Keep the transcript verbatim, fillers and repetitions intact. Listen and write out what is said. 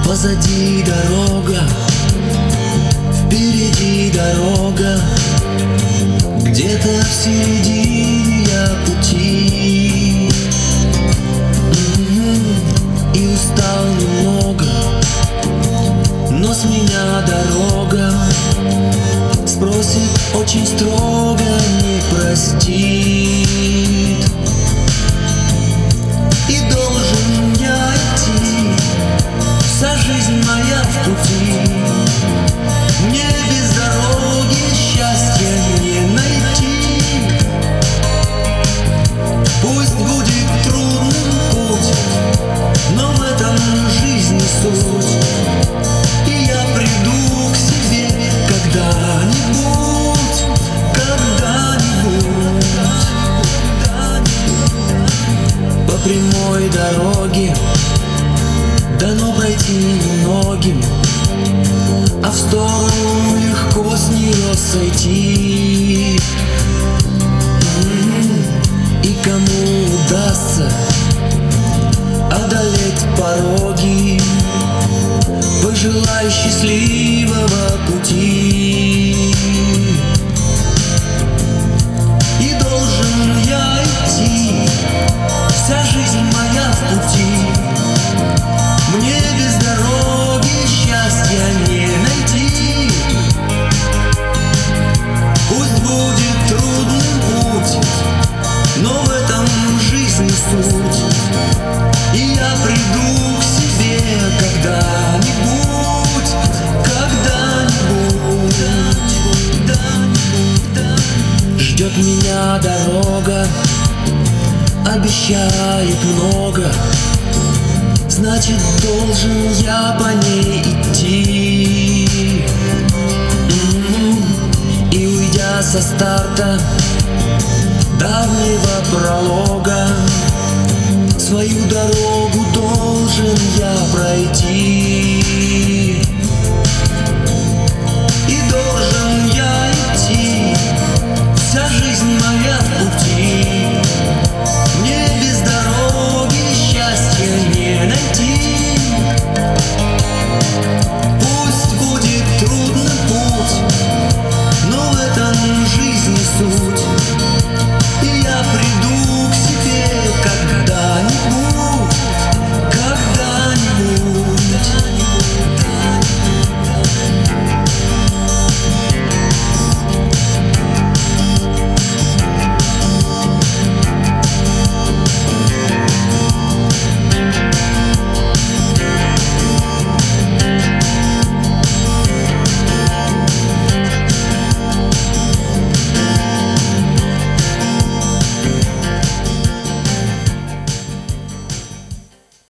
Позади дорога, впереди дорога, где-то в середине я пути. И устал немного, но с меня дорога спросит очень строго, не простит. И должен я идти, вся жизнь моя в пути. Мне без дороги счастья не найти. Пусть будет трудным путь, но в этом жизни суть. И я приду к себе когда-нибудь, когда-нибудь. По прямой дороге дано пройти немногим, а в сторону легко с нее сойти. И кому удастся одолеть пороги, пожелай счастливого пути. И должен я идти, вся жизнь моя в пути. Мне без дороги счастья не найти. Пусть будет трудным путь, но в этом жизни суть. И я приду к себе когда-нибудь, когда-нибудь. Ждет меня дорога, обещает много, значит, должен я по ней идти. И уйдя со старта давнего пролога, свою дорогу должен